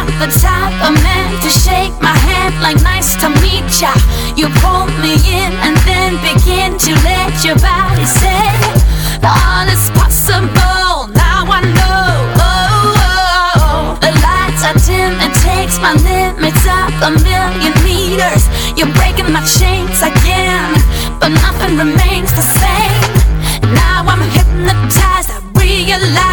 not the type of man to shake my hand like nice to meet ya. You pull me in and then begin to let your body say all is possible. Now I know. The lights are dim, it takes my limits up a million meters. You're breaking my chains again, but nothing remains the same. Now I'm hypnotized, I realize